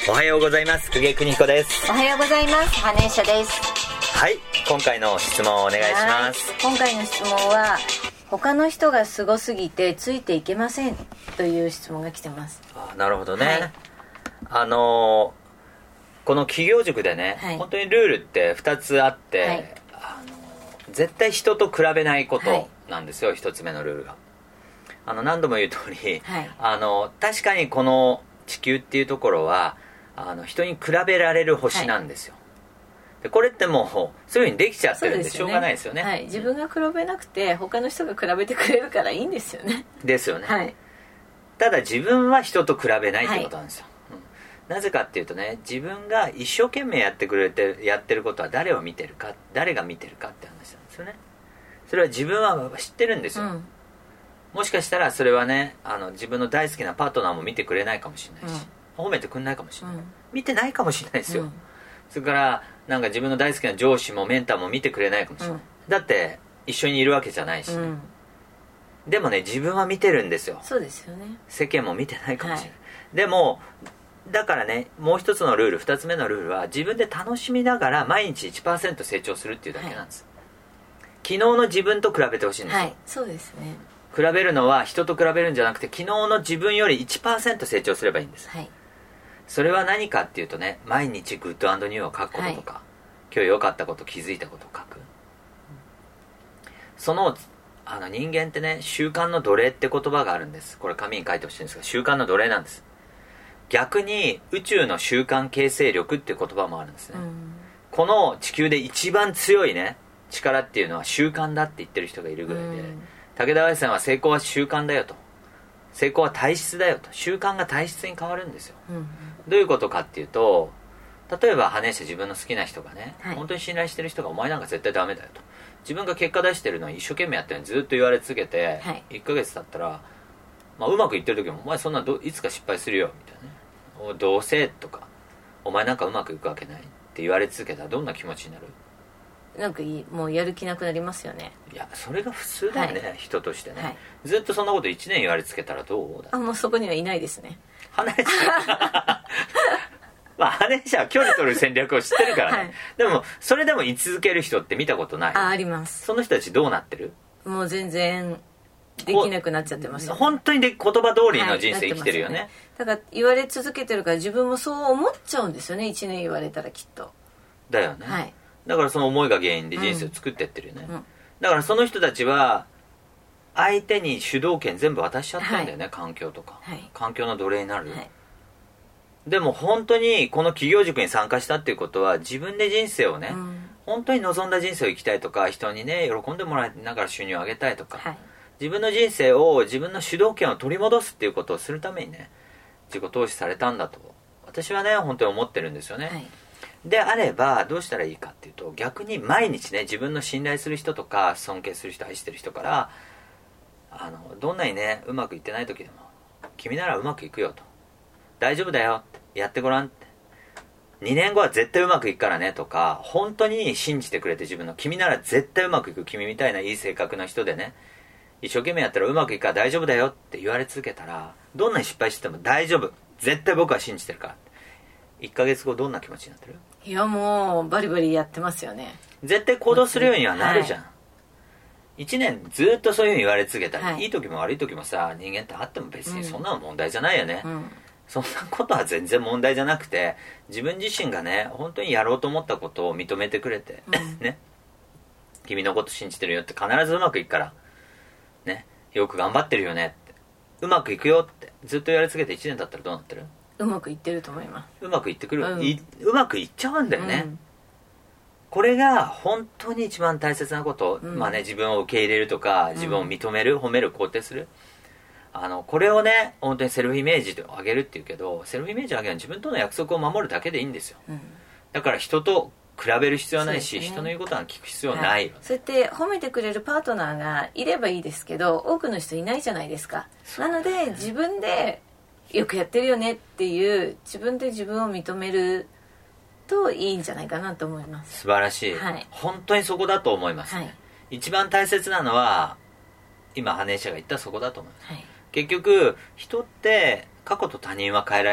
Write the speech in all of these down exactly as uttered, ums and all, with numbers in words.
おはようございます。久家邦彦です。 おはようございます。羽根社です。 はい、今回の質問をお願いします。 今回の質問は、他の人がすごすぎてついていけませんという質問が来てます。 あ、なるほどね、 はい、 あのー、この企業塾でね、はい、本当にルールってふたつあって、はい、あのー、絶対人と比べないことなんですよ、はい、ひとつめのルールが。あの何度も言う通り、はい、あの確かにこの地球っていうところはあの人に比べられる星なんですよ、はい、でこれってもうそういう風にできちゃってるんでしょうがないですよね。 はい、自分が比べなくて他の人が比べてくれるからいいんですよね。 ですよね、 はい、 ただ自分は人と比べないってことなんですよ、はい、うん、なぜかっていうとね、自分が一生懸命やってくれてやってることは誰を見てるか、誰が見てるかって話なんですよね。それは自分は知ってるんですよ、うん、もしかしたらそれはね、あの自分の大好きなパートナーも見てくれないかもしれないし、うん、褒めてくれないかもしれない、うん、見てないかもしれないですよ、うん、それからなんか自分の大好きな上司もメンターも見てくれないかもしれない、うん、だって一緒にいるわけじゃないし、ね、うん、でもね、自分は見てるんですよ。 そうですよね。 世間も見てないかもしれない、はい、でもだからね、もう一つのルール、二つ目のルールは自分で楽しみながら毎日 いちパーセント 成長するっていうだけなんです、はい、昨日の自分と比べてほしいんですよ。 はい、そうですね。 比べるのは人と比べるんじゃなくて、昨日の自分より いちパーセント 成長すればいいんです、はい、それは何かっていうとね、毎日グッド&ニューを書くこととか、はい、今日良かったこと、気づいたことを書く。そのあの人間ってね、習慣の奴隷って言葉があるんです。これ紙に書いてほしいんですが、習慣の奴隷なんです。逆に宇宙の習慣形成力っていう言葉もあるんですね。この地球で一番強いね力っていうのは習慣だって言ってる人がいるぐらいで、武田愛さんは成功は習慣だよと、成功は体質だよと、習慣が体質に変わるんですよ、うんうん、どういうことかっていうと、例えば羽根社自分の好きな人がね、はい、本当に信頼してる人がお前なんか絶対ダメだよと、自分が結果出してるのに一生懸命やってるのにずっと言われ続けて、はい、いっかげつ経ったら、まあ、うまくいってる時もお前そんなどいつか失敗するよみたいなね、どうせとかお前なんかうまくいくわけないって言われ続けたらどんな気持ちになる？ なんかいい、もうやる気なくなりますよね。いや、それが普通だよね、はい、人としてね、はい、ずっとそんなこといちねん言われつけたらどうだ。 あ、もうそこにはいないですね。 羽根社まあ羽根社は距離取る戦略を知ってるからね、はい、でもそれでも居続ける人って見たことない？ あ、あります。 その人たちどうなってる？もう全然できなくなっちゃってますよ、ね、 本当にで言葉通りの人生生きてるよね、はい、ね。 だから言われ続けてるから自分もそう思っちゃうんですよね、いちねん言われたらきっと。 だよね、 はい、 だからその思いが原因で人生を作ってってるよね、うんうん、だからその人たちは相手に主導権全部渡しちゃったんだよね、はい、環境とか、はい、環境の奴隷になる、はい、でも本当にこの企業塾に参加したっていうことは自分で人生をね、うん、本当に望んだ人生を生きたいとか、人にね喜んでもらいながら収入を上げたいとか、はい、自分の人生を自分の主導権を取り戻すっていうことをするためにね、自己投資されたんだと私はね本当に思ってるんですよね、はい、であればどうしたらいいかっていうと、逆に毎日ね、自分の信頼する人とか尊敬する人、愛してる人から、あのどんなにねうまくいってない時でも君ならうまくいくよと、大丈夫だよってやってごらんって、にねんごは絶対うまくいくからねとか、本当に信じてくれて、自分の君なら絶対うまくいく、君みたいないい性格な人でね、一生懸命やったらうまくいくから大丈夫だよって言われ続けたら、どんなに失敗しても大丈夫、絶対僕は信じてるから、いっかげつごどんな気持ちになってる？ いや、もうバリバリやってますよね。 絶対行動するようにはなるじゃん、はい、いちねんずっとそういうふうに言われ続けたら、はい、いい時も悪い時もさ、人間ってあっても別にそんなの問題じゃないよね、うん、そんなことは全然問題じゃなくて、自分自身がね本当にやろうと思ったことを認めてくれて、うん、ね、君のこと信じてるよって、必ずうまくいくからね、よく頑張ってるよねって、うまくいくよってずっと言われ続けていちねん経ったらどうなってる？ うまくいってると思います。 うまくいってくる、 うん、 いうまくいっちゃうんだよね、うん、これが本当に一番大切なこと、うん、まあね、自分を受け入れるとか、自分を認める、うん、褒める、肯定する、あのこれをね本当にセルフイメージを上げるっていうけど、セルフイメージを上げるのは自分との約束を守るだけでいいんですよ、うん、だから人と比べる必要はないし、ね、人の言うことは聞く必要ない、はい、 そうやって褒めてくれるパートナーがいればいいですけど、多くの人いないじゃないですか。なので自分でよくやってるよねっていう、自分で自分を認めるといいんじゃないかなと思います。 素晴らしい、はい、本当にそこだと思います、ね、はい、一番大切なのは今羽根社が言ったそこだと思います、はい、結局人って過去と他人は変えられない、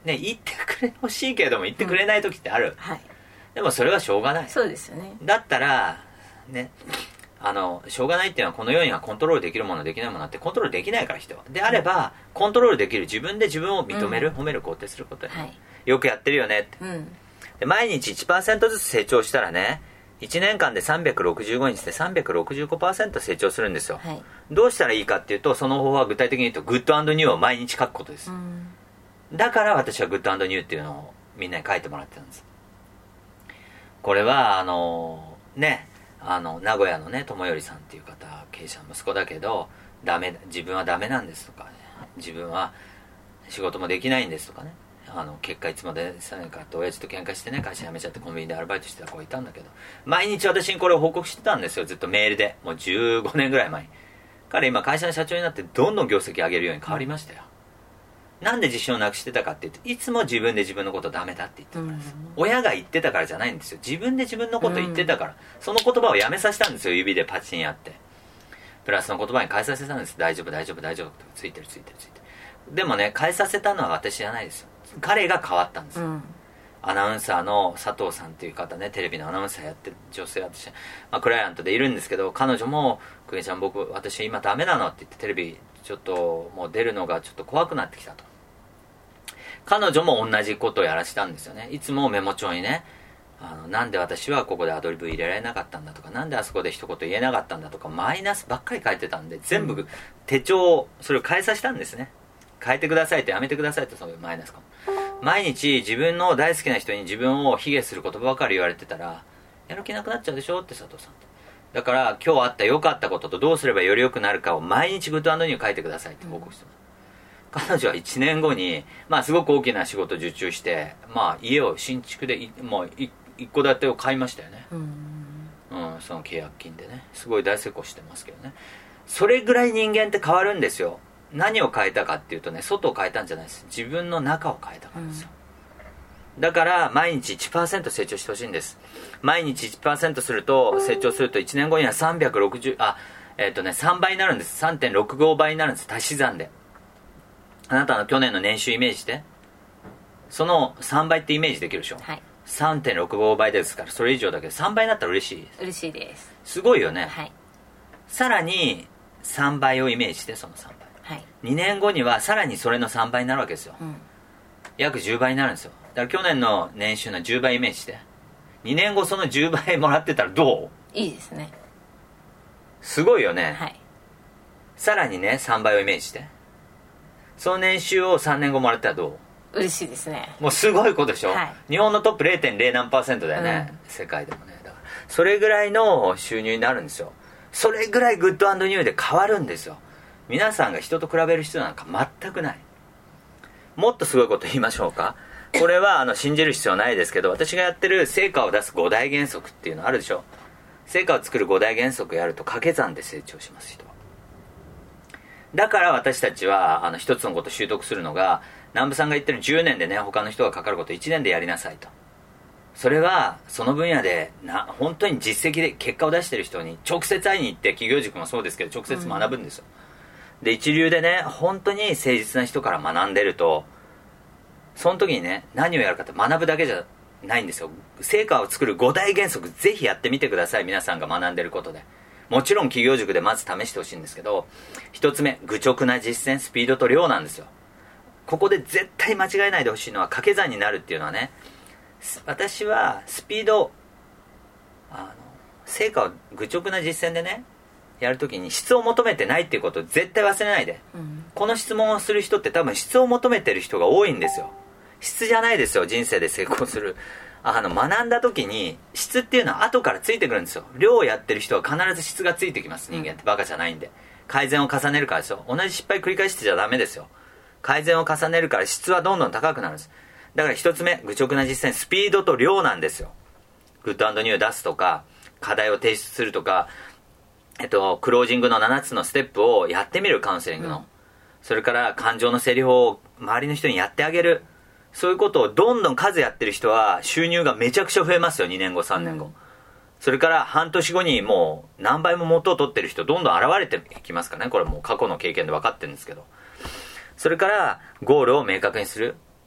ね、言ってくれほしいけれども言ってくれない時ってある、うんはい、 でもそれはしょうがない。 そうですよね。 だったらね、あのしょうがないっていうのはこの世にはコントロールできるものできないものってコントロールできないから人はであれば、うん、コントロールできる自分で自分を認める、うん、褒める肯定することで、はい、よくやってるよねって、うん、で毎日 いちパーセント ずつ成長したらねいちねんかんでさんびゃくろくじゅうごにちで さんびゃくろくじゅうごパーセント 成長するんですよ、はい、どうしたらいいかっていうとその方法は具体的に言うとグッド&ニューを毎日書くことです、うん、だから私はグッド&ニューっていうのをみんなに書いてもらってたんです。これはあのねあの名古屋のね友頼さんっていう方経営者の息子だけどダメ自分はダメなんですとか、ね、自分は仕事もできないんですとかねあの結果いつまでさないかって親父と喧嘩してね会社辞めちゃってコンビニでアルバイトしてた子がいたんだけど毎日私にこれを報告してたんですよずっとメールでもうじゅうごねんぐらい前に。彼今会社の社長になってどんどん業績上げるように変わりましたよ、うん、なんで自信をなくしてたかって言うといつも自分で自分のことダメだって言ってたからです、うん、親が言ってたからじゃないんですよ自分で自分のこと言ってたから、うん、その言葉をやめさせたんですよ指でパチンやってプラスの言葉に変えさせたんです。大丈夫大丈夫大丈夫ってついてるついてるついてるでもね変えさせたのは私じゃないですよ彼が変わったんですよ、うん、アナウンサーの佐藤さんっていう方ねテレビのアナウンサーやってる女性私、まあ、クライアントでいるんですけど彼女も久米ちゃん僕私今ダメなのって言ってテレビちょっともう出るのがちょっと怖くなってきたと彼女も同じことをやらしたんですよね。いつもメモ帳にねあのなんで私はここでアドリブ入れられなかったんだとかなんであそこで一言言えなかったんだとかマイナスばっかり書いてたんで全部手帳をそれを変えさせたんですね。変えてくださいとやめてくださいとそういうマイナスかも毎日自分の大好きな人に自分を卑下する言葉ばかり言われてたらやる気なくなっちゃうでしょって佐藤さんだから今日あった良かったこととどうすればより良くなるかを毎日グッド&ニュー書いてくださいって報告してます、うん、彼女はいちねんごにまあすごく大きな仕事を受注してまあ家を新築でもう一戸建てを買いましたよね、うん、うん、その契約金でねすごい大成功してますけどね。それぐらい人間って変わるんですよ。何を変えたかっていうとね外を変えたんじゃないです自分の中を変えたからですよ、うん、だから毎日 いちパーセント 成長してほしいんです。毎日 いちパーセント すると成長するといちねんごにはさんびゃくろくじゅうあえっとねさんばいになるんです。 さんてんろくご 倍になるんです足し算で。あなたの去年の年収イメージしてそのさんばいってイメージできるでしょ、はい、さんてんろくご 倍ですからそれ以上だけどさんばいになったら嬉しいです。 嬉しいです。 すごいよね、 はい、 さらにさんばいをイメージしてそのさんばいはい、にねんごにはさらにそれのさんばいになるわけですよ、うん、約じゅうばいになるんですよ。だから去年の年収のじゅうばいイメージしてにねんごそのじゅうばいもらってたらどう？いいですね。 すごいよね、 はい、 さらにねさんばいをイメージしてその年収をさんねんごもらったらどう？嬉しいですね。 もうすごいことでしょ、 はい、 日本のトップ れいてんれい 何パーセントだよね、うん、世界でもね。だからそれぐらいの収入になるんですよ。それぐらいグッド&ニューで変わるんですよ。皆さんが人と比べる必要なんか全くない。もっとすごいこと言いましょうか。これはあの信じる必要ないですけど私がやってる成果を出すご大原則っていうのあるでしょ。成果を作るご大原則やると掛け算で成長します人は。だから私たちはあの一つのことを習得するのが南部さんが言ってるじゅうねんでね他の人がかかることいちねんでやりなさいと。それはその分野でな本当に実績で結果を出してる人に直接会いに行って企業塾もそうですけど直接学ぶんですよ、うん、で一流でね本当に誠実な人から学んでるとその時にね何をやるかって学ぶだけじゃないんですよ。成果を作るご大原則ぜひやってみてください。皆さんが学んでることでもちろん企業塾でまず試してほしいんですけど一つ目愚直な実践スピードと量なんですよ。ここで絶対間違えないでほしいのは掛け算になるっていうのはね私はスピードあの成果を愚直な実践でねやるときに質を求めてないっていうことを絶対忘れないで、うん、この質問をする人って多分質を求めてる人が多いんですよ。質じゃないですよ人生で成功するあの学んだ時に質っていうのは後からついてくるんですよ。量をやってる人は必ず質がついてきます。人間ってバカじゃないんで改善を重ねるからですよ。同じ失敗繰り返してちゃダメですよ。改善を重ねるから質はどんどん高くなるんです。だから一つ目愚直な実践スピードと量なんですよ。グッド&ニューを出すとか課題を提出するとかえっとクロージングのななつのステップをやってみるカウンセリングの、うん、それから感情の整理法を周りの人にやってあげる。そういうことをどんどん数やってる人は収入がめちゃくちゃ増えますよ。にねんごさんねんご、うん、それから半年後にもう何倍も元を取ってる人どんどん現れていきますからね。これもう過去の経験で分かってるんですけどそれからゴールを明確にする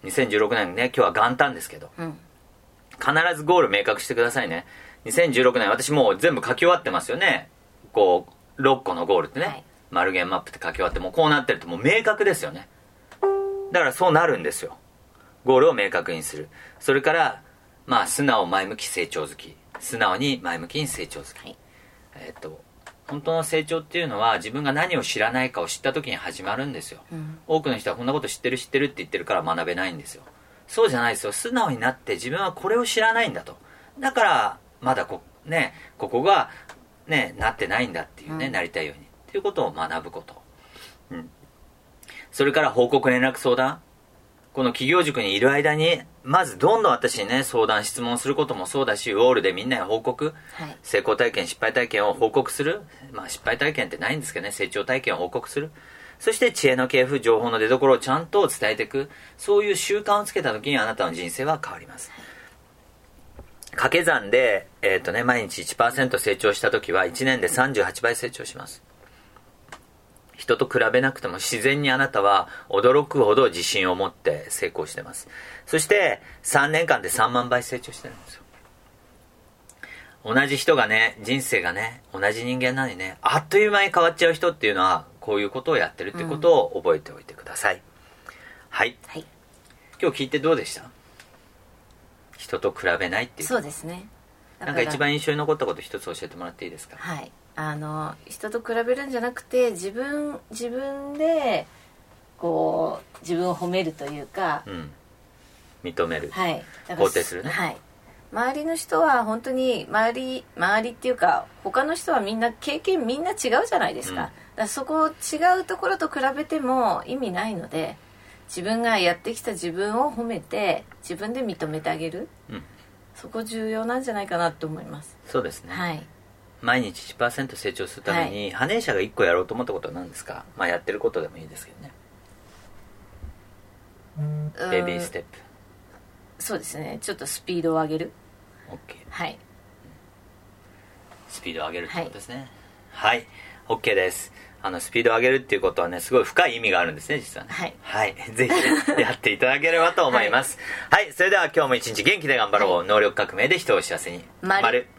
にせんじゅうろくねんね、今日は元旦ですけど、うん、必ずゴール明確してくださいね。にせんじゅうろくねん私もう全部書き終わってますよね。こうろっこのゴールってね、はい、丸源マップって書き終わってもうこうなってるともう明確ですよね。だからそうなるんですよ。ゴールを明確にする。それからまあ素直前向き成長好き、素直に前向きに成長好き、はい、えー、っと本当の成長っていうのは自分が何を知らないかを知った時に始まるんですよ、うん、多くの人はこんなこと知ってる知ってるって言ってるから学べないんですよ。そうじゃないですよ。素直になって自分はこれを知らないんだと、だからまだこ,、ね、ここが、ね、なってないんだっていうね、うん、なりたいようにっていうことを学ぶこと、うん、それから報告連絡相談。この企業塾にいる間にまずどんどん私にね相談質問することもそうだし、ウォールでみんなに報告、はい、成功体験失敗体験を報告する。まあ失敗体験ってないんですけどね、成長体験を報告する。そして知恵の系譜、情報の出所をちゃんと伝えていく。そういう習慣をつけた時にあなたの人生は変わります。掛け算で、えーとね、毎日 いちパーセント 成長した時はいちねんでさんじゅうはちばい成長します。人と比べなくても自然にあなたは驚くほど自信を持って成功してます。そしてさんねんかんでさんまんばい成長してるんですよ。同じ人がね、人生がね、同じ人間なのにね、あっという間に変わっちゃう人っていうのはこういうことをやってるっていうことを覚えておいてください、うん、はい、はい、今日聞いてどうでした？人と比べないっていう。 そうですね。 なんか一番印象に残ったこと一つ教えてもらっていいですか？ はい、あの人と比べるんじゃなくて自分自分でこう自分を褒めるというか、うん、 認める、 はい、 肯定するね、 はい、周りの人は本当に周り周りっていうか他の人はみんな経験みんな違うじゃないですか、うん、だからそこ違うところと比べても意味ないので、自分がやってきた自分を褒めて自分で認めてあげる、うん、そこ重要なんじゃないかなと思います。 そうですね、 はい、 毎日 いちパーセント 成長するために、はい、ハネーシャがいっこやろうと思ったことは何ですか？まあやってることでもいいですけどね。ベビーステップ。 そうですね、ちょっとスピードを上げる。 OK、 はい、 スピードを上げるってことですね。はい、はい、OK です。あのスピードを上げるっていうことはね、すごい深い意味があるんですね、実はね。はい、はい、ぜひ、ね、やっていただければと思います。はい、はい、それでは今日も一日元気で頑張ろう、はい、能力革命で人を幸せに。 丸。